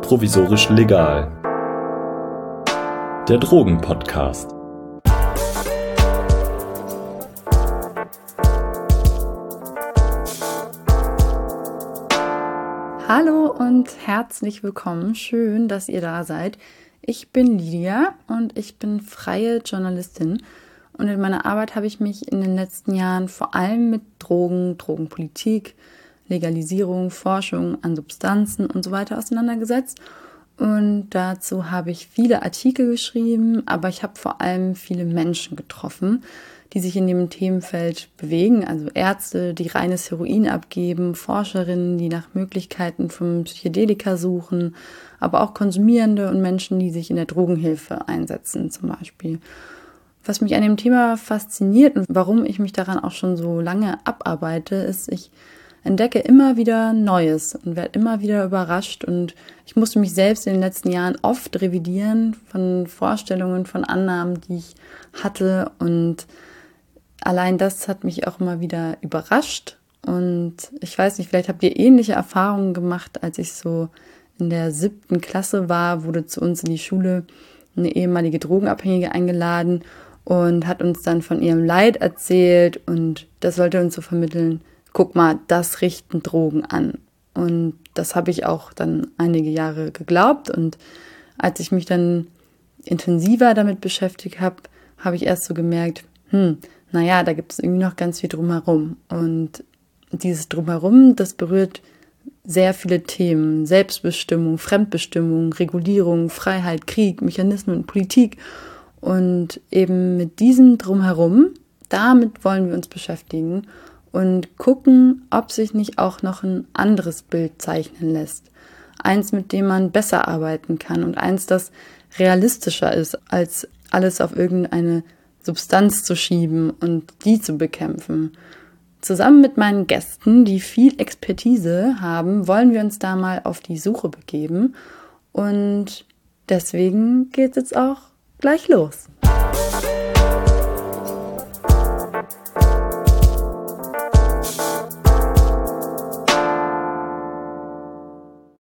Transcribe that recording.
provisorisch legal. Der Drogen-Podcast. Hallo und herzlich willkommen. Schön, dass ihr da seid. Ich bin Lydia und ich bin freie Journalistin. Und in meiner Arbeit habe ich mich in den letzten Jahren vor allem mit Drogen, Drogenpolitik, Legalisierung, Forschung an Substanzen und so weiter auseinandergesetzt. Und dazu habe ich viele Artikel geschrieben, aber ich habe vor allem viele Menschen getroffen, die sich in dem Themenfeld bewegen, also Ärzte, die reines Heroin abgeben, Forscherinnen, die nach Möglichkeiten von Psychedelika suchen, aber auch Konsumierende und Menschen, die sich in der Drogenhilfe einsetzen zum Beispiel. Was mich an dem Thema fasziniert und warum ich mich daran auch schon so lange abarbeite, ist, ich entdecke immer wieder Neues und werde immer wieder überrascht und ich musste mich selbst in den letzten Jahren oft revidieren von Vorstellungen, von Annahmen, die ich hatte, und allein das hat mich auch immer wieder überrascht. Und ich weiß nicht, vielleicht habt ihr ähnliche Erfahrungen gemacht, als ich so in der 7. Klasse war, wurde zu uns in die Schule eine ehemalige Drogenabhängige eingeladen und hat uns dann von ihrem Leid erzählt und das sollte uns so vermitteln: Guck mal, das richten Drogen an. Und das habe ich auch dann einige Jahre geglaubt. Und als ich mich dann intensiver damit beschäftigt habe, habe ich erst so gemerkt, da gibt es irgendwie noch ganz viel drumherum. Und dieses Drumherum, das berührt sehr viele Themen: Selbstbestimmung, Fremdbestimmung, Regulierung, Freiheit, Krieg, Mechanismen, Politik. Und eben mit diesem Drumherum, damit wollen wir uns beschäftigen und gucken, ob sich nicht auch noch ein anderes Bild zeichnen lässt. Eins, mit dem man besser arbeiten kann und eins, das realistischer ist, als alles auf irgendeine Substanz zu schieben und die zu bekämpfen. Zusammen mit meinen Gästen, die viel Expertise haben, wollen wir uns da mal auf die Suche begeben. Und deswegen geht's jetzt auch gleich los.